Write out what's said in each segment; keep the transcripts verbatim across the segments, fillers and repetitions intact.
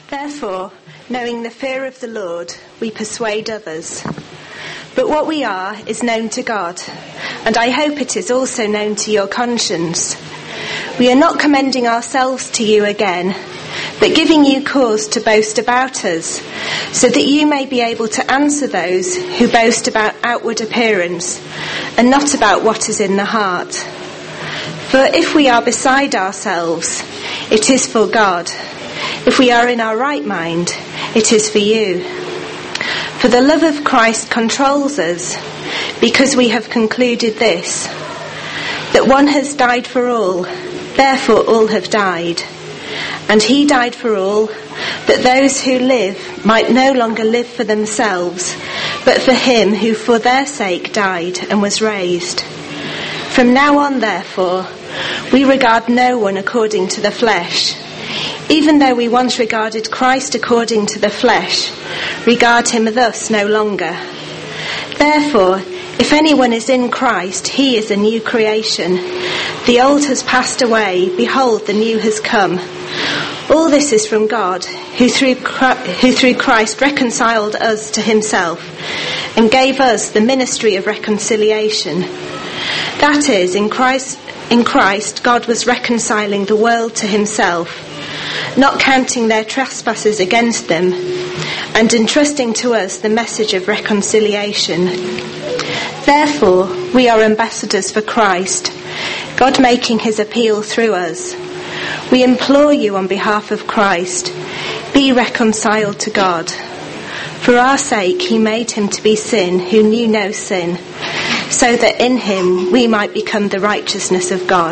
Therefore, knowing the fear of the Lord, we persuade others. But what we are is known to God, and I hope it is also known to your conscience. We are not commending ourselves to you again, but giving you cause to boast about us, so that you may be able to answer those who boast about outward appearance, and not about what is in the heart. For if we are beside ourselves, it is for God. If we are in our right mind, it is for you. For the love of Christ controls us, because we have concluded this, that one has died for all, therefore all have died. And he died for all, that those who live might no longer live for themselves, but for him who for their sake died and was raised. From now on, therefore, we regard no one according to the flesh. Even though we once regarded Christ according to the flesh, regard him thus no longer. Therefore, if anyone is in Christ, he is a new creation. The old has passed away, behold, the new has come. All this is from God, who through who through Christ reconciled us to himself, and gave us the ministry of reconciliation. That is, in Christ, in Christ, God was reconciling the world to himself, not counting their trespasses against them, and entrusting to us the message of reconciliation. Therefore, we are ambassadors for Christ, God making his appeal through us. We implore you on behalf of Christ, be reconciled to God. For our sake he made him to be sin who knew no sin, so that in him we might become the righteousness of God.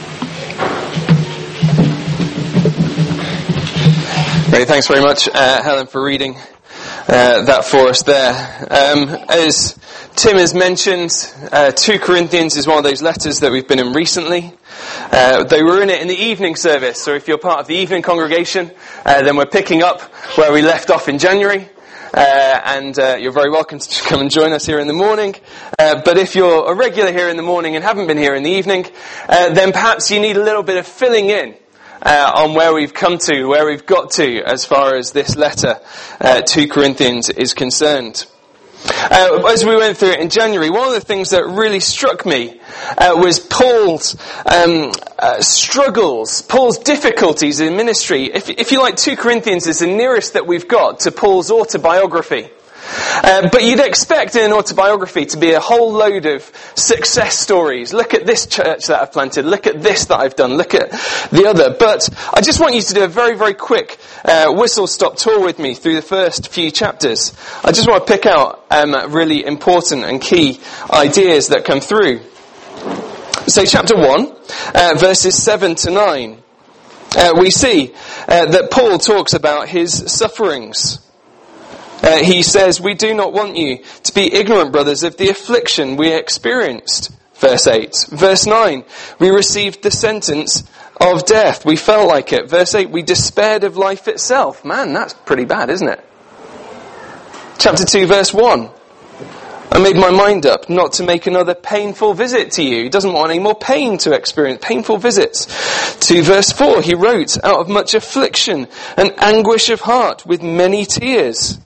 Great, thanks very much, uh, Helen, for reading uh, that for us there. Um, as Tim has mentioned, uh, Second Corinthians is one of those letters that we've been in recently. Uh, they were in it in the evening service, so if you're part of the evening congregation, uh, then we're picking up where we left off in January. Uh, and uh, you're very welcome to come and join us here in the morning. Uh, but if you're a regular here in the morning and haven't been here in the evening, uh, then perhaps you need a little bit of filling in uh, on where we've come to, where we've got to as far as this letter uh, to Corinthians is concerned. Uh, as we went through it in January, one of the things that really struck me uh, was Paul's um, uh, struggles, Paul's difficulties in ministry. If, if you like, Second Corinthians is the nearest that we've got to Paul's autobiography. Uh, but you'd expect in an autobiography to be a whole load of success stories. Look at this church that I've planted. Look at this that I've done. Look at the other. But I just want you to do a very, very quick uh, whistle-stop tour with me through the first few chapters. I just want to pick out um, really important and key ideas that come through. So chapter one, uh, verses seven to nine, uh, we see uh, that Paul talks about his sufferings. Uh, he says, we do not want you to be ignorant, brothers, of the affliction we experienced. Verse eight. Verse nine, we received the sentence of death. We felt like it. Verse eight, we despaired of life itself. Man, that's pretty bad, isn't it? Chapter two, verse one. I made my mind up not to make another painful visit to you. He doesn't want any more pain to experience, painful visits. To verse four, he wrote, out of much affliction and anguish of heart with many tears.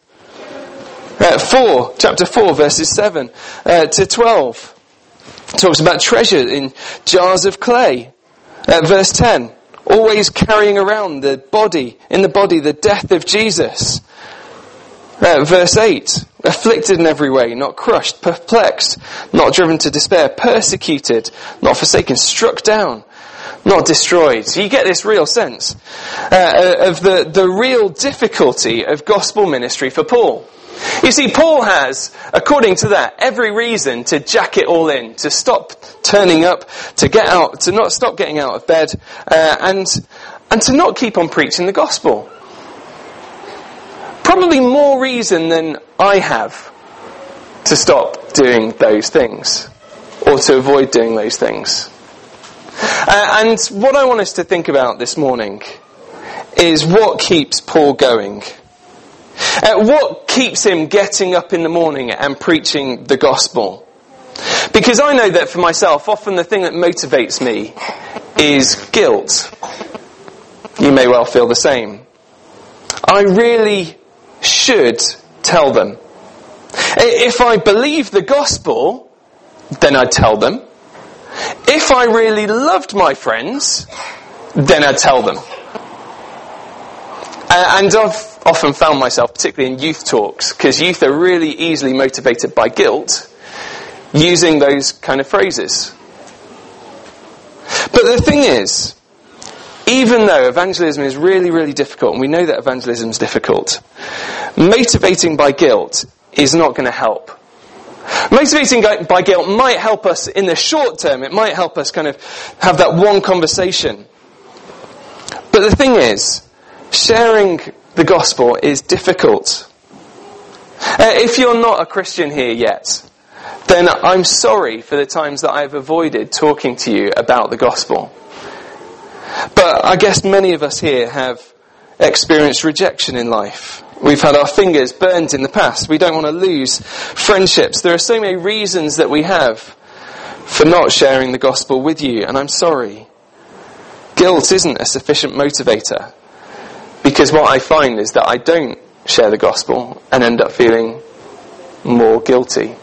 Uh, four, chapter four, verses seven uh, to twelve. Talks about treasure in jars of clay. Uh, verse ten, always carrying around the body, in the body, the death of Jesus. Uh, verse eight, afflicted in every way, not crushed, perplexed, not driven to despair, persecuted, not forsaken, struck down, not destroyed. So you get this real sense uh, of the, the real difficulty of gospel ministry for Paul. You see, Paul has, according to that, every reason to jack it all in, to stop turning up, to get out, to not stop getting out of bed, uh, and and to not keep on preaching the gospel. Probably more reason than I have to stop doing those things, or to avoid doing those things. Uh, and what I want us to think about this morning is what keeps Paul going. Uh, what keeps him getting up in the morning and preaching the gospel? Because I know that for myself, often the thing that motivates me is guilt. You may well feel the same. I really should tell them. If I believe the gospel, then I'd tell them. If I really loved my friends, then I'd tell them. And I've often found myself, particularly in youth talks, because youth are really easily motivated by guilt, using those kind of phrases. But the thing is, even though evangelism is really, really difficult, and we know that evangelism is difficult, motivating by guilt is not going to help. Motivating by guilt might help us in the short term. It might help us kind of have that one conversation. But the thing is, sharing the gospel is difficult. Uh, if you're not a Christian here yet, then I'm sorry for the times that I've avoided talking to you about the gospel. But I guess many of us here have experienced rejection in life. We've had our fingers burned in the past. We don't want to lose friendships. There are so many reasons that we have for not sharing the gospel with you, and I'm sorry. Guilt isn't a sufficient motivator, because what I find is that I don't share the gospel and end up feeling more guilty.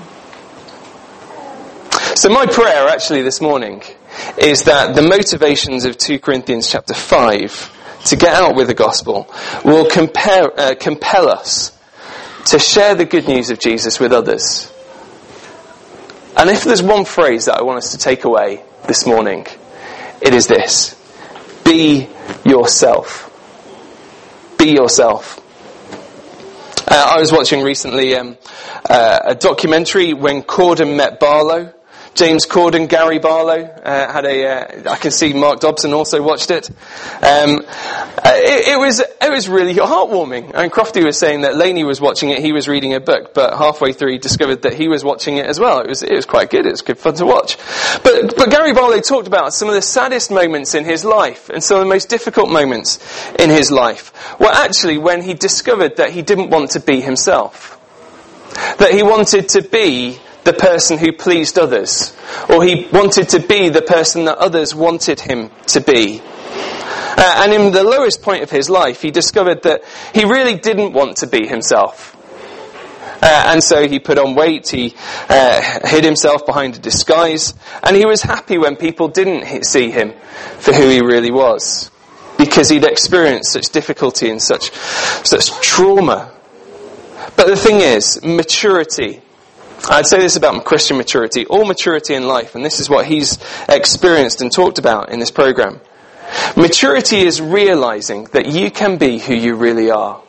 So my prayer actually this morning is that the motivations of two Corinthians chapter five to get out with the gospel will compare, uh, compel us to share the good news of Jesus with others. And if there's one phrase that I want us to take away this morning, it is this: be yourself. Be yourself. Uh, I was watching recently um, uh, a documentary, When Corden Met Barlow. James Corden, Gary Barlow uh, had a. Uh, I can see Mark Dobson also watched it. Um, uh, it, it was it was really heartwarming. And Crofty was saying that Lainey was watching it. He was reading a book, but halfway through he discovered that he was watching it as well. It was it was quite good. It was good fun to watch. But but Gary Barlow talked about some of the saddest moments in his life and some of the most difficult moments in his life were actually when he discovered that he didn't want to be himself, that he wanted to be the person who pleased others, or he wanted to be the person that others wanted him to be. Uh, and in the lowest point of his life, he discovered that he really didn't want to be himself. Uh, and so he put on weight, he uh, hid himself behind a disguise, and he was happy when people didn't see him for who he really was, because he'd experienced such difficulty and such, such trauma. But the thing is, maturity, I'd say this about Christian maturity, all maturity in life, and this is what he's experienced and talked about in this program. Maturity is realizing that you can be who you really are.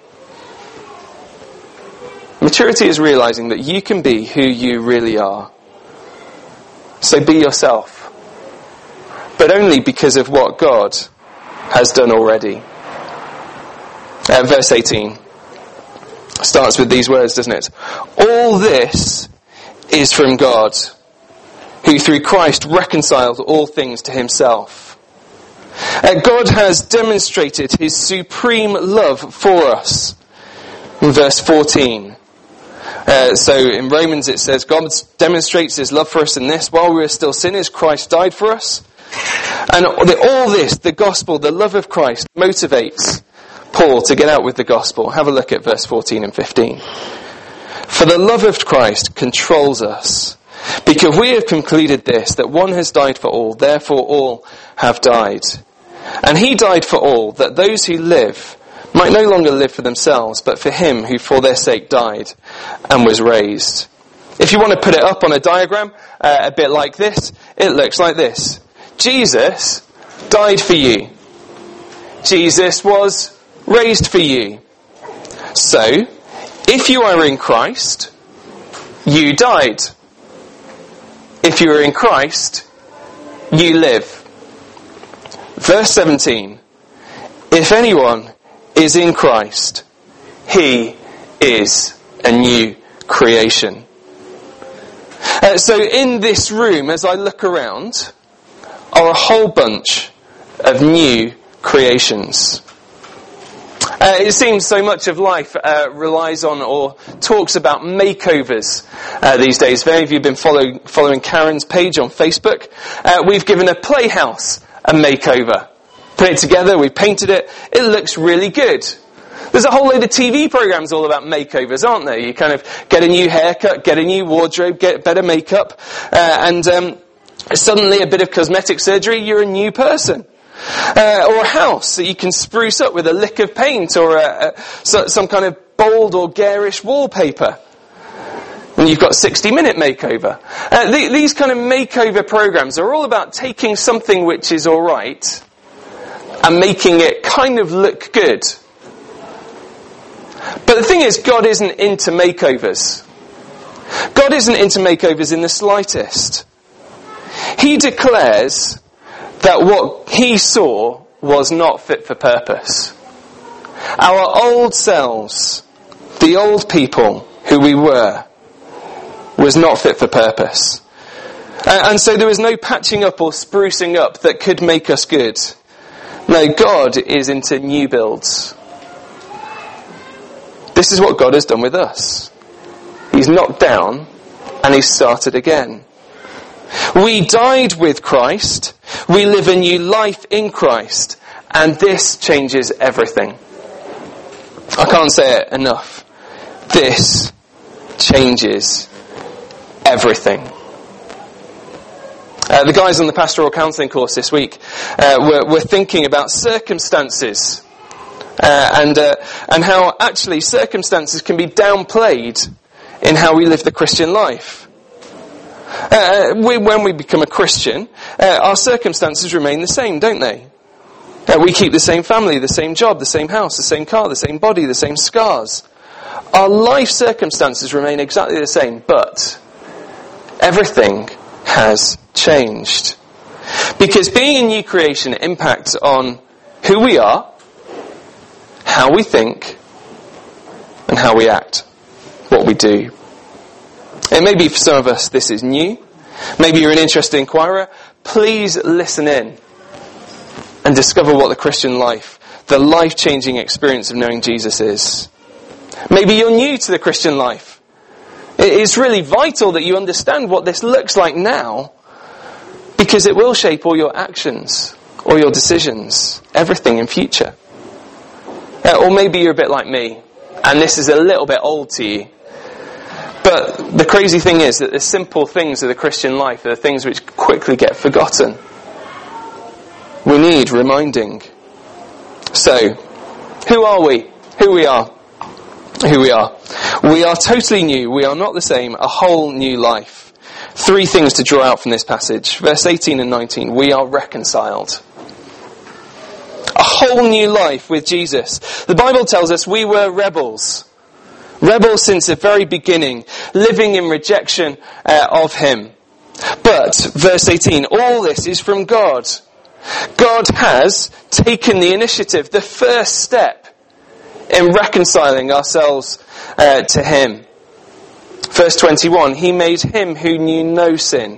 Maturity is realizing that you can be who you really are. So be yourself. But only because of what God has done already. Uh, verse eighteen starts with these words, doesn't it? All this is from God, who through Christ reconciled all things to himself. Uh, God has demonstrated his supreme love for us. In verse fourteen. Uh, so in Romans it says, God demonstrates his love for us in this: while we were still sinners, Christ died for us. And all this, the gospel, the love of Christ, motivates Paul to get out with the gospel. Have a look at verse fourteen and fifteen. For the love of Christ controls us, because we have concluded this, that one has died for all, therefore all have died. And he died for all, that those who live might no longer live for themselves, but for him who for their sake died and was raised. If you want to put it up on a diagram, uh, a bit like this, it looks like this. Jesus died for you. Jesus was raised for you. So, if you are in Christ, you died. If you are in Christ, you live. Verse seventeen. If anyone is in Christ, he is a new creation. Uh, so in this room, as I look around, are a whole bunch of new creations. Uh, it seems so much of life uh, relies on or talks about makeovers uh, these days. If any of you have been follow, following Karen's page on Facebook, uh, we've given a playhouse a makeover. Put it together, we painted it, it looks really good. There's a whole load of T V programs all about makeovers, aren't there? You kind of get a new haircut, get a new wardrobe, get better makeup, uh, and um, suddenly a bit of cosmetic surgery, you're a new person. Uh, or a house that you can spruce up with a lick of paint or a, a, so, some kind of bold or garish wallpaper. And you've got sixty minute makeover. Uh, the, these kind of makeover programs are all about taking something which is alright and making it kind of look good. But the thing is, God isn't into makeovers. God isn't into makeovers in the slightest. He declares that what he saw was not fit for purpose. Our old selves, the old people who we were, was not fit for purpose. And so there was no patching up or sprucing up that could make us good. No, God is into new builds. This is what God has done with us. He's knocked down and he's started again. We died with Christ. We live a new life in Christ. And this changes everything. I can't say it enough. This changes everything. Uh, the guys on the pastoral counselling course this week uh, were, were thinking about circumstances. Uh, and uh, and how actually circumstances can be downplayed in how we live the Christian life. Uh, we, when we become a Christian, uh, our circumstances remain the same, don't they? Uh, we keep the same family, the same job, the same house, the same car, the same body, the same scars. Our life circumstances remain exactly the same, but everything has changed. Because being a new creation impacts on who we are, how we think, and how we act, what we do. It may be for some of us this is new. Maybe you're an interested inquirer. Please listen in and discover what the Christian life, the life-changing experience of knowing Jesus is. Maybe you're new to the Christian life. It's really vital that you understand what this looks like now, because it will shape all your actions, all your decisions, everything in future. Uh, or maybe you're a bit like me, and this is a little bit old to you. But the crazy thing is that the simple things of the Christian life are the things which quickly get forgotten. We need reminding. So, who are we? Who we are? Who we are. We are totally new. We are not the same. A whole new life. Three things to draw out from this passage. Verse eighteen and nineteen. We are reconciled. A whole new life with Jesus. The Bible tells us we were rebels. Rebels since the very beginning. Living in rejection uh, of him. But, verse eighteen, all this is from God. God has taken the initiative, the first step in reconciling ourselves uh, to him. Verse twenty-one, he made him who knew no sin.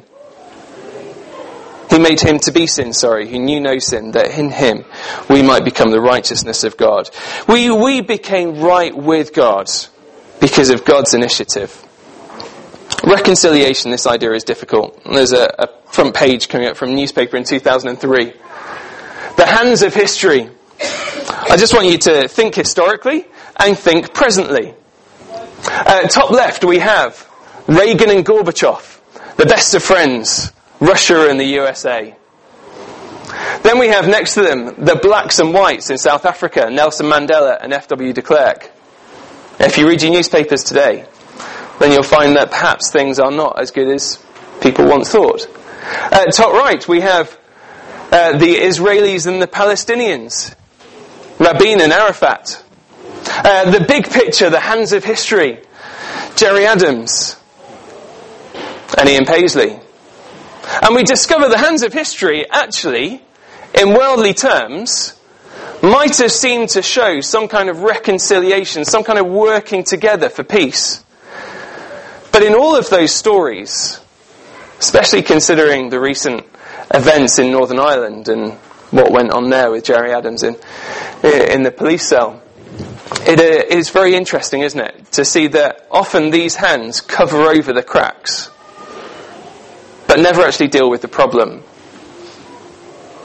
He made him to be sin, sorry, who knew no sin, that in him we might become the righteousness of God. We, we became right with God because of God's initiative. Reconciliation, this idea is difficult. There's a, a front page coming up from a newspaper in two thousand three. The hands of history. I just want you to think historically and think presently. Uh, top left we have Reagan and Gorbachev, the best of friends, Russia and the U S A. Then we have next to them the blacks and whites in South Africa, Nelson Mandela and F W de Klerk. If you read your newspapers today, then you'll find that perhaps things are not as good as people once thought. Uh, top right we have uh, the Israelis and the Palestinians, Rabin and Arafat. Uh, the big picture, the hands of history, Gerry Adams and Ian Paisley. And we discover the hands of history actually, in worldly terms, might have seemed to show some kind of reconciliation, some kind of working together for peace. But in all of those stories, especially considering the recent events in Northern Ireland and what went on there with Gerry Adams in, in the police cell, it uh, is very interesting, isn't it, to see that often these hands cover over the cracks, but never actually deal with the problem.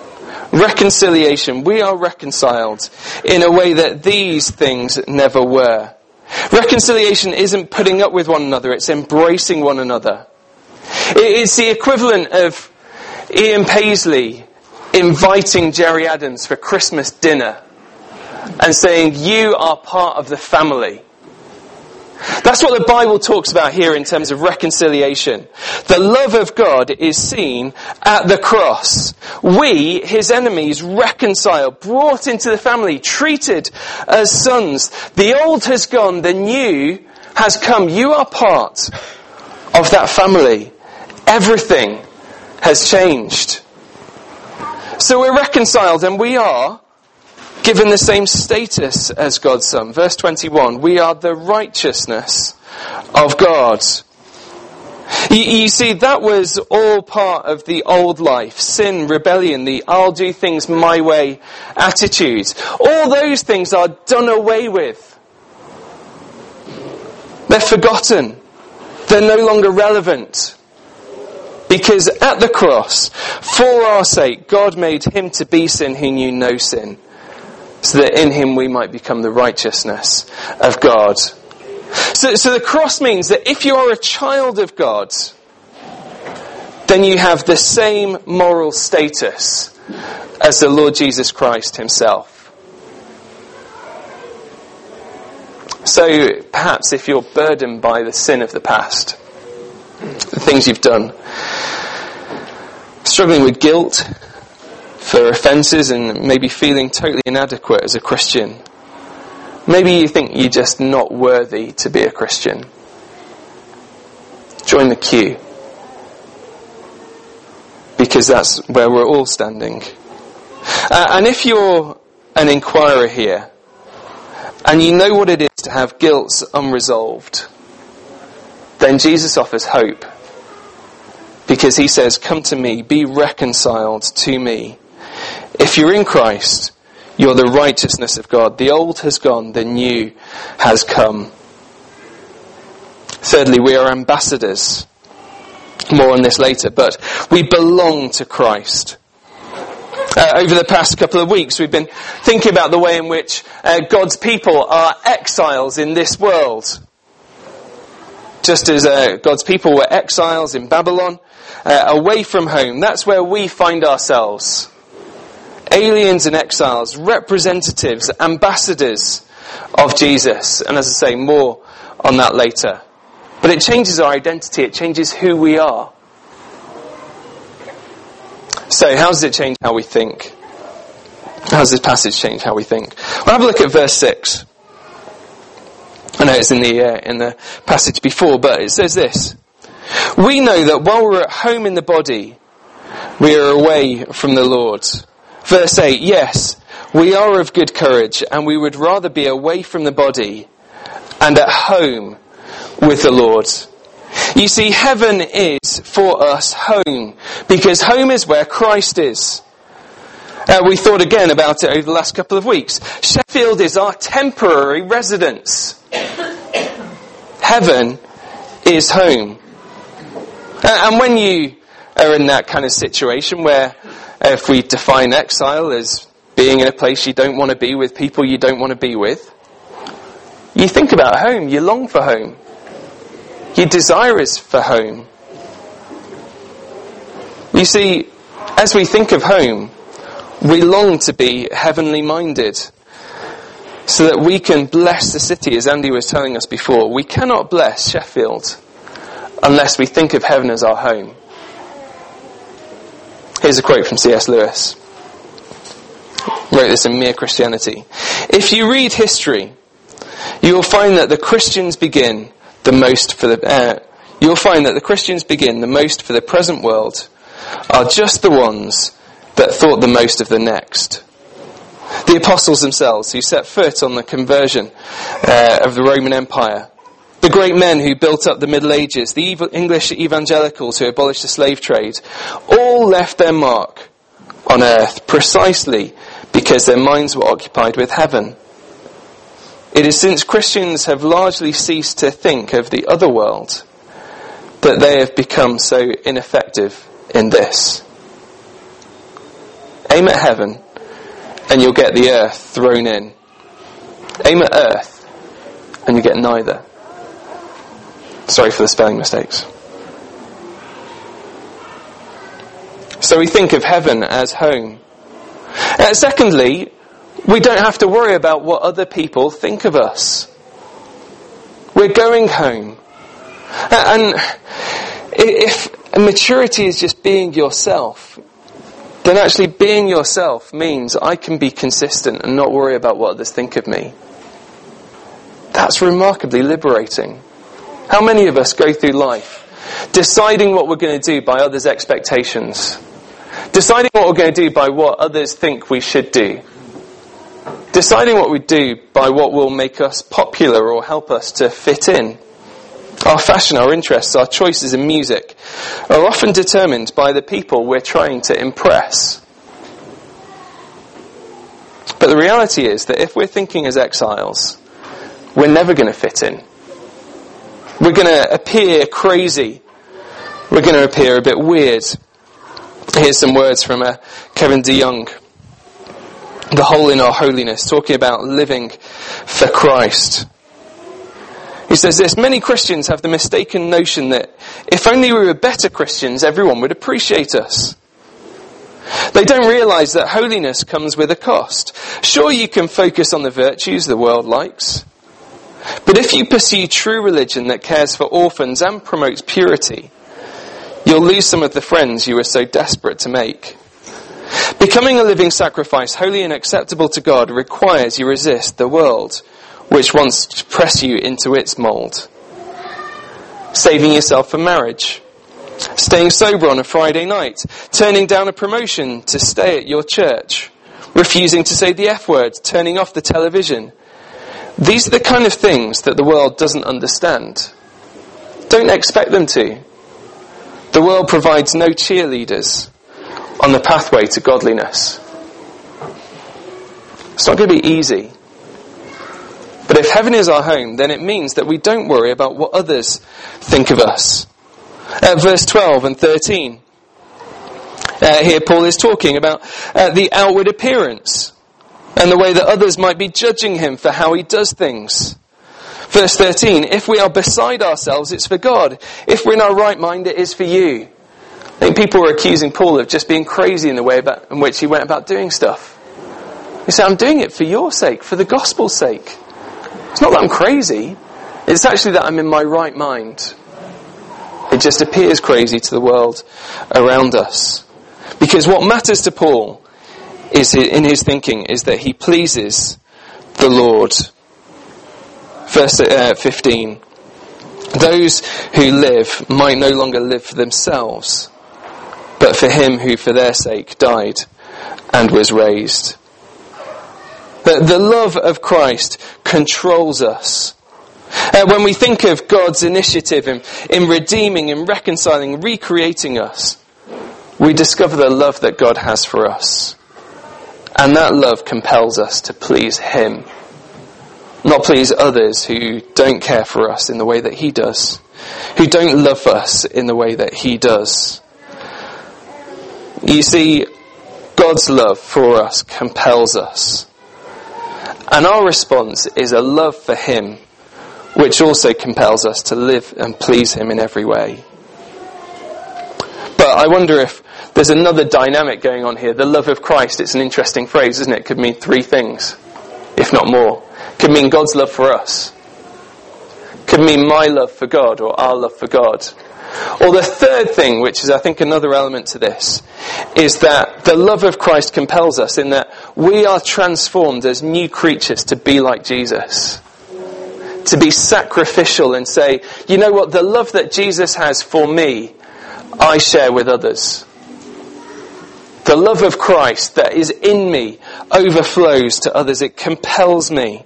Reconciliation. We are reconciled in a way that these things never were. Reconciliation isn't putting up with one another, it's embracing one another. It's the equivalent of Ian Paisley inviting Jerry Adams for Christmas dinner and saying, you are part of the family. That's what the Bible talks about here in terms of reconciliation. The love of God is seen at the cross. We, his enemies, reconciled, brought into the family, treated as sons. The old has gone, the new has come. You are part of that family. Everything has changed. So we're reconciled, and we are given the same status as God's Son. Verse twenty-one, we are the righteousness of God. You, you see, that was all part of the old life. Sin, rebellion, the I'll do things my way attitude. All those things are done away with. They're forgotten. They're no longer relevant. Because at the cross, for our sake, God made him to be sin who knew no sin, so that in him we might become the righteousness of God. So, so the cross means that if you are a child of God, then you have the same moral status as the Lord Jesus Christ himself. So perhaps if you're burdened by the sin of the past, the things you've done, struggling with guilt for offences and maybe feeling totally inadequate as a Christian. Maybe you think you're just not worthy to be a Christian. Join the queue. Because that's where we're all standing. Uh, and if you're an inquirer here, and you know what it is to have guilt unresolved, then Jesus offers hope. Because he says, come to me, be reconciled to me. If you're in Christ, you're the righteousness of God. The old has gone, the new has come. Thirdly, we are ambassadors. More on this later, but we belong to Christ. Uh, over the past couple of weeks, we've been thinking about the way in which uh, God's people are exiles in this world. Just as uh, God's people were exiles in Babylon, uh, away from home. That's where we find ourselves. Aliens and exiles, representatives, ambassadors of Jesus. And as I say, more on that later. But it changes our identity, it changes who we are. So how does it change how we think? How does this passage change how we think? Well, have a look at verse six. I know it's in the uh, in the passage before, but it says this. We know that while we're at home in the body, we are away from the Lord. Verse eight, yes, we are of good courage, and we would rather be away from the body and at home with the Lord. You see, heaven is for us home, because home is where Christ is. Uh, we thought again about it over the last couple of weeks. Sheffield is our temporary residence. Heaven is home. Uh, and when you are in that kind of situation where, uh, if we define exile as being in a place you don't want to be with people you don't want to be with, you think about home, you long for home. Your desire is for home. You see, as we think of home, we long to be heavenly minded so that we can bless the city, as Andy was telling us before. We cannot bless Sheffield unless we think of heaven as our home. Here's a quote from C S Lewis. He wrote this in Mere Christianity. If you read history, you will find that the Christians begin the most for the uh, you'll find that the Christians begin the most for the present world are just the ones that thought the most of the next. The apostles themselves, who set foot on the conversion uh, of the Roman Empire, the great men who built up the Middle Ages, the ev- English evangelicals who abolished the slave trade, all left their mark on earth precisely because their minds were occupied with heaven. It is since Christians have largely ceased to think of the other world that they have become so ineffective in this. Aim at heaven and you'll get the earth thrown in. Aim at earth and you get neither. Sorry for the spelling mistakes. So we think of heaven as home. Uh, secondly, we don't have to worry about what other people think of us. We're going home. Uh, and if maturity is just being yourself, then actually being yourself means I can be consistent and not worry about what others think of me. That's remarkably liberating. How many of us go through life deciding what we're going to do by others' expectations? Deciding what we're going to do by what others think we should do. Deciding what we do by what will make us popular or help us to fit in. Our fashion, our interests, our choices in music are often determined by the people we're trying to impress. But the reality is that if we're thinking as exiles, we're never going to fit in. We're going to appear crazy. We're going to appear a bit weird. Here's some words from uh, Kevin DeYoung. The Hole in Our Holiness, talking about living for Christ. He says this: many Christians have the mistaken notion that if only we were better Christians, everyone would appreciate us. They don't realise that holiness comes with a cost. Sure, you can focus on the virtues the world likes. But if you pursue true religion that cares for orphans and promotes purity, you'll lose some of the friends you were so desperate to make. Becoming a living sacrifice, holy and acceptable to God, requires you resist the world, which wants to press you into its mould. Saving yourself for marriage, staying sober on a Friday night, turning down a promotion to stay at your church, refusing to say the F word, turning off the television. These are the kind of things that the world doesn't understand. Don't expect them to. The world provides no cheerleaders on the pathway to godliness. It's not going to be easy. But if heaven is our home, then it means that we don't worry about what others think of us. At verse twelve and thirteen, uh, here Paul is talking about uh, the outward appearance and the way that others might be judging him for how he does things. Verse thirteen, if we are beside ourselves, it's for God. If we're in our right mind, it is for you. I think people were accusing Paul of just being crazy in the way about, in which he went about doing stuff. He said, I'm doing it for your sake, for the gospel's sake. It's not that I'm crazy. It's actually that I'm in my right mind. It just appears crazy to the world around us. Because what matters to Paul is in his thinking is that he pleases the Lord. Verse uh, fifteen. Those who live might no longer live for themselves, but for him who for their sake died and was raised. The, the love of Christ controls us. Uh, when we think of God's initiative in, in redeeming and reconciling, recreating us, we discover the love that God has for us. And that love compels us to please him. Not please others who don't care for us in the way that he does. Who don't love us in the way that he does. You see, God's love for us compels us. And our response is a love for him, which also compels us to live and please him in every way. But I wonder if there's another dynamic going on here. The love of Christ, it's an interesting phrase, isn't it? It could mean three things, if not more. It could mean God's love for us. It could mean my love for God or our love for God. Or the third thing, which is I think another element to this, is that the love of Christ compels us in that we are transformed as new creatures to be like Jesus. To be sacrificial and say, you know what, the love that Jesus has for me, I share with others. The love of Christ that is in me overflows to others. It compels me.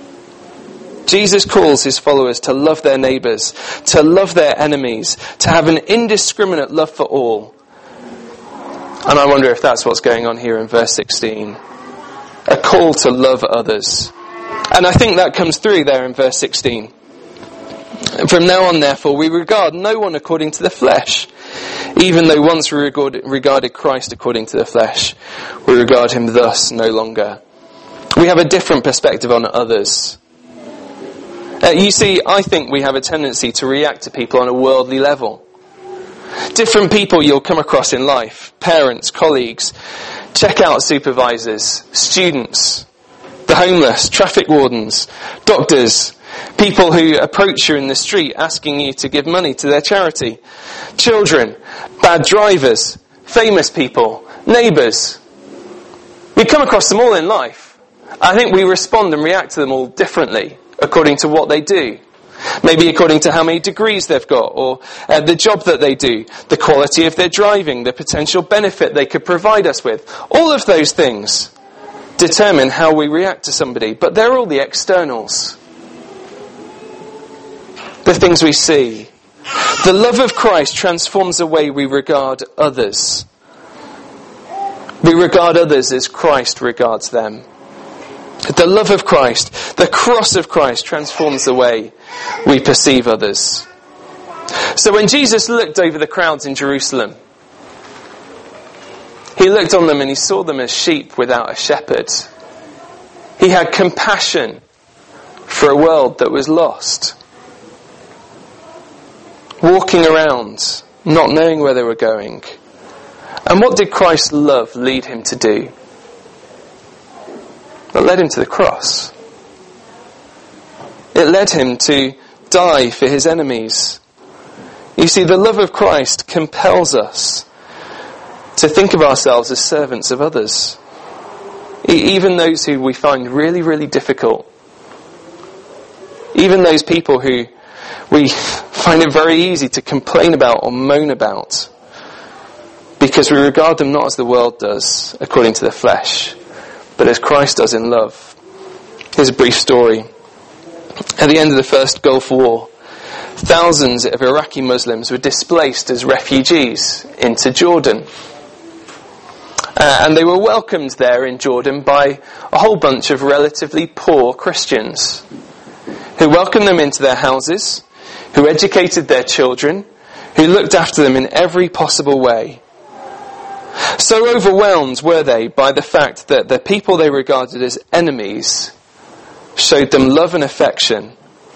Jesus calls his followers to love their neighbours, to love their enemies, to have an indiscriminate love for all. And I wonder if that's what's going on here in verse sixteen. A call to love others. And I think that comes through there in verse sixteen. From now on, therefore, we regard no one according to the flesh. Even though once we regard, regarded Christ according to the flesh, we regard him thus no longer. We have a different perspective on others. Uh, you see, I think we have a tendency to react to people on a worldly level. Different people you'll come across in life, parents, colleagues, checkout supervisors, students, the homeless, traffic wardens, doctors, people who approach you in the street asking you to give money to their charity, children, bad drivers, famous people, neighbours. We come across them all in life. I think we respond and react to them all differently according to what they do. Maybe according to how many degrees they've got, or uh, the job that they do, the quality of their driving, the potential benefit they could provide us with. All of those things determine how we react to somebody, but they're all the externals. The things we see. The love of Christ transforms the way we regard others. We regard others as Christ regards them. The love of Christ, the cross of Christ, transforms the way we perceive others. So when Jesus looked over the crowds in Jerusalem, he looked on them and he saw them as sheep without a shepherd. He had compassion for a world that was lost, walking around, not knowing where they were going. And what did Christ's love lead him to do? It led him to the cross. It led him to die for his enemies. You see, the love of Christ compels us to think of ourselves as servants of others. E- even those who we find really, really difficult. Even those people who we find it very easy to complain about or moan about. Because we regard them not as the world does, according to the flesh, but as Christ does in love. Here's a brief story. At the end of the First Gulf War, thousands of Iraqi Muslims were displaced as refugees into Jordan. Uh, and they were welcomed there in Jordan by a whole bunch of relatively poor Christians who welcomed them into their houses, who educated their children, who looked after them in every possible way. So overwhelmed were they by the fact that the people they regarded as enemies showed them love and affection,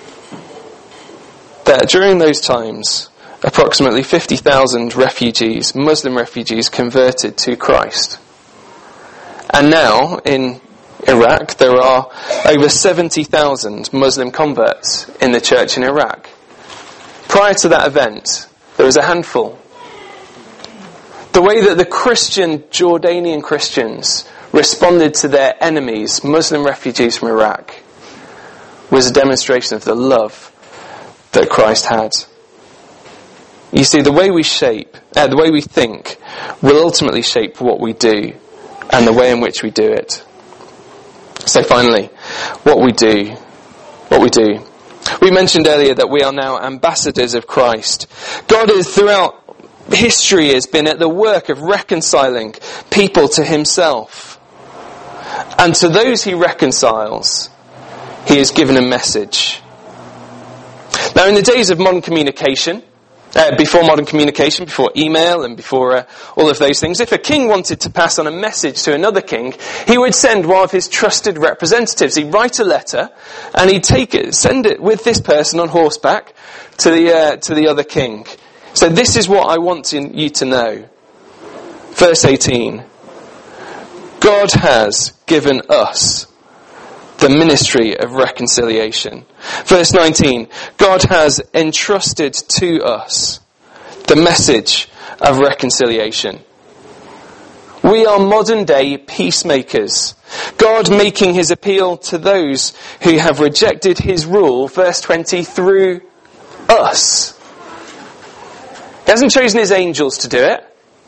that during those times, approximately fifty thousand refugees, Muslim refugees, converted to Christ. And now, in Iraq, there are over seventy thousand Muslim converts in the church in Iraq. Prior to that event, there was a handful. The way that the Christian, Jordanian Christians responded to their enemies, Muslim refugees from Iraq, was a demonstration of the love that Christ had. You see, the way we shape, uh, the way we think, will ultimately shape what we do and the way in which we do it. So finally, what we do, what we do. We mentioned earlier that we are now ambassadors of Christ. God is throughout history has been at the work of reconciling people to himself. And to those he reconciles, he has given a message. Now, in the days of modern communication, uh, before modern communication, before email and before uh, all of those things, if a king wanted to pass on a message to another king, he would send one of his trusted representatives. He'd write a letter and he'd take it, send it with this person on horseback to the uh, to the other king. So this is what I want you to know. Verse eighteen. God has given us the ministry of reconciliation. Verse nineteen. God has entrusted to us the message of reconciliation. We are modern day peacemakers. God making his appeal to those who have rejected his rule, verse twenty, through us. He hasn't chosen his angels to do it.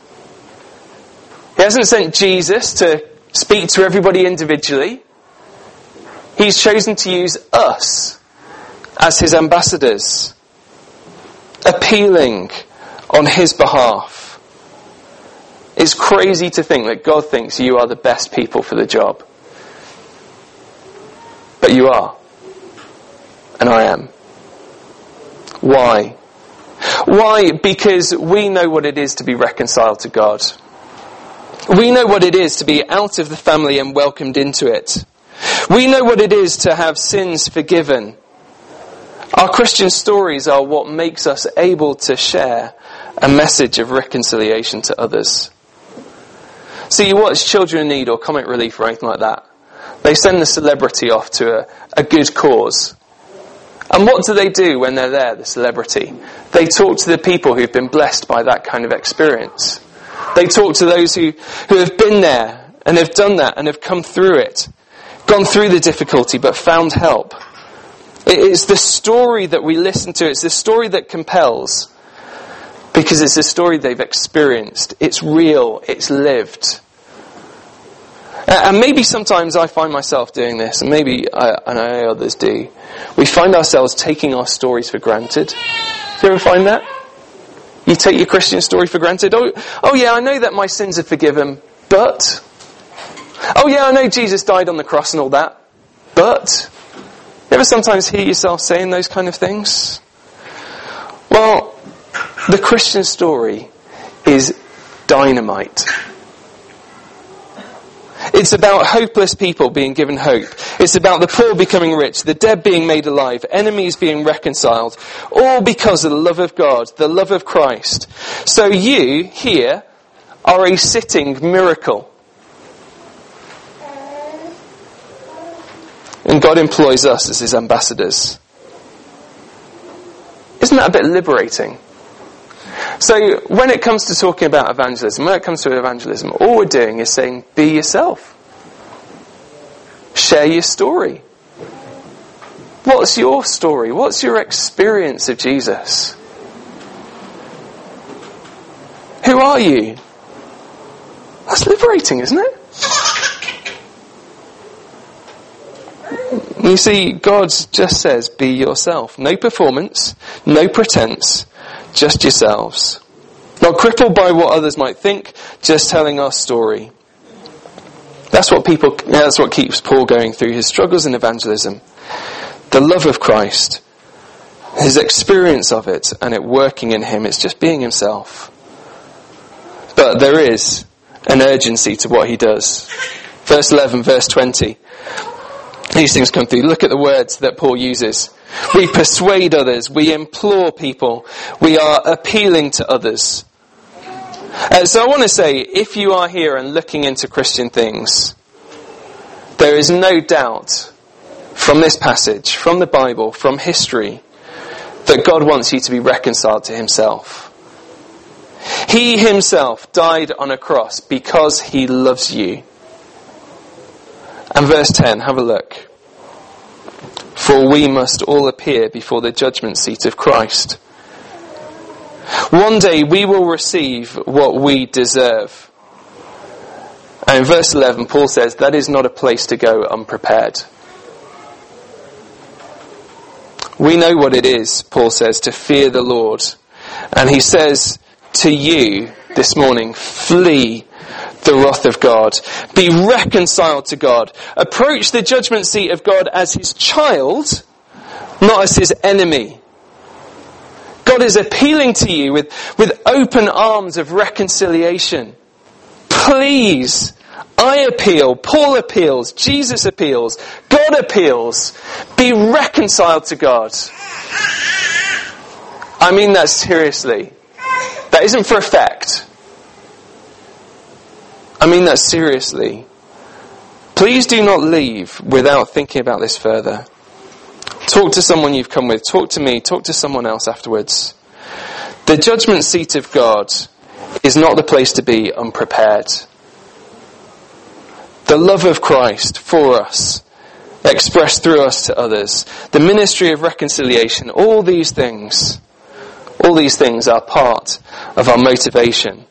He hasn't sent Jesus to speak to everybody individually. He's chosen to use us as his ambassadors, appealing on his behalf. It's crazy to think that God thinks you are the best people for the job. But you are. And I am. Why? Why? Because we know what it is to be reconciled to God. We know what it is to be out of the family and welcomed into it. We know what it is to have sins forgiven. Our Christian stories are what makes us able to share a message of reconciliation to others. See, you watch Children in Need or Comic Relief or anything like that. They send the celebrity off to a, a good cause. And what do they do when they're there, the celebrity? They talk to the people who've been blessed by that kind of experience. They talk to those who, who have been there and have done that and have come through it, gone through the difficulty but found help. It is the story that we listen to. It's the story that compels, because it's a story they've experienced. It's real. It's lived. And maybe sometimes I find myself doing this, and maybe I, and I know others do. We find ourselves taking our stories for granted. Do you ever find that? You take your Christian story for granted. Oh, oh yeah, I know that my sins are forgiven, but... Oh yeah, I know Jesus died on the cross and all that, but... You ever sometimes hear yourself saying those kind of things? Well, the Christian story is dynamite. It's about hopeless people being given hope. It's about the poor becoming rich, the dead being made alive, enemies being reconciled, all because of the love of God, the love of Christ. So you, here, are a sitting miracle. And God employs us as his ambassadors. Isn't that a bit liberating? So when it comes to talking about evangelism, when it comes to evangelism, all we're doing is saying, be yourself. Share your story. What's your story? What's your experience of Jesus? Who are you? That's liberating, isn't it? You see, God just says, be yourself. No performance, no pretense, just yourselves. Not crippled by what others might think, just telling our story. That's what people, that's what keeps Paul going through his struggles in evangelism. The love of Christ, his experience of it, and it working in him. It's just being himself. But there is an urgency to what he does. Verse eleven, verse twenty. These things come through. Look at the words that Paul uses. We persuade others. We implore people. We are appealing to others. Uh, so I want to say, if you are here and looking into Christian things, there is no doubt from this passage, from the Bible, from history, that God wants you to be reconciled to himself. He himself died on a cross because he loves you. And verse ten, have a look. For we must all appear before the judgment seat of Christ. One day we will receive what we deserve. And in verse eleven, Paul says, that is not a place to go unprepared. We know what it is, Paul says, to fear the Lord. And he says to you this morning, flee the wrath of God. Be reconciled to God. Approach the judgment seat of God as his child, not as his enemy. God is appealing to you with, with open arms of reconciliation. Please, I appeal, Paul appeals, Jesus appeals, God appeals. Be reconciled to God. I mean that seriously. That isn't for effect. I mean that seriously. Please do not leave without thinking about this further. Talk to someone you've come with. Talk to me. Talk to someone else afterwards. The judgment seat of God is not the place to be unprepared. The love of Christ for us, expressed through us to others, the ministry of reconciliation, all these things, all these things are part of our motivation.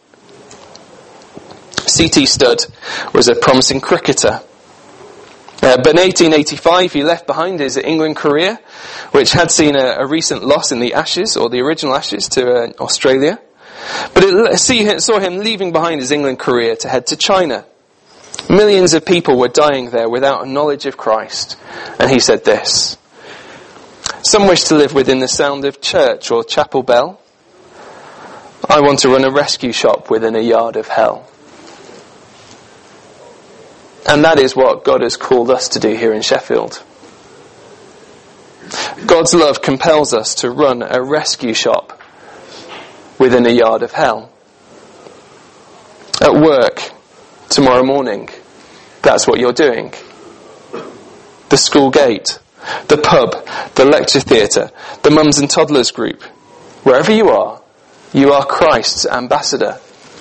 C T Studd was a promising cricketer. Uh, but in eighteen eighty-five he left behind his England career, which had seen a, a recent loss in the Ashes, or the original Ashes, to uh, Australia. But it see, saw him leaving behind his England career to head to China. Millions of people were dying there without a knowledge of Christ. And he said this: Some wish to live within the sound of church or chapel bell. I want to run a rescue shop within a yard of hell. And that is what God has called us to do here in Sheffield. God's love compels us to run a rescue shop within a yard of hell. At work, tomorrow morning, that's what you're doing. The school gate, the pub, the lecture theatre, the mums and toddlers group. Wherever you are, you are Christ's ambassador.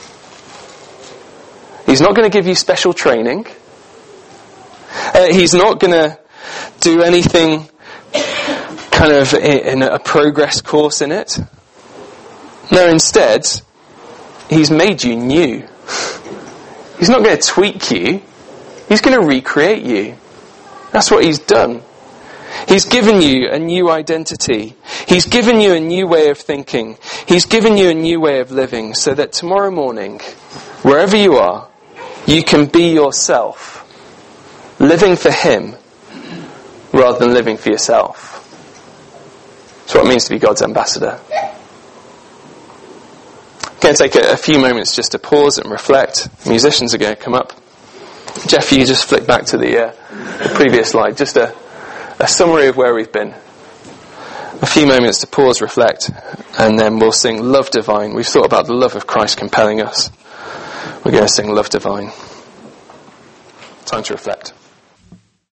He's not going to give you special training. Uh, he's not going to do anything kind of in a progress course in it. No, instead, he's made you new. He's not going to tweak you. He's going to recreate you. That's what he's done. He's given you a new identity. He's given you a new way of thinking. He's given you a new way of living so that tomorrow morning, wherever you are, you can be yourself, living for him rather than living for yourself. That's what it means to be God's ambassador. I'm going to take a, a few moments just to pause and reflect. Musicians are going to come up. Jeff, you just flick back to the, uh, the previous slide. Just a, a summary of where we've been. A few moments to pause, reflect, and then we'll sing Love Divine. We've thought about the love of Christ compelling us. We're going to sing Love Divine. Time to reflect.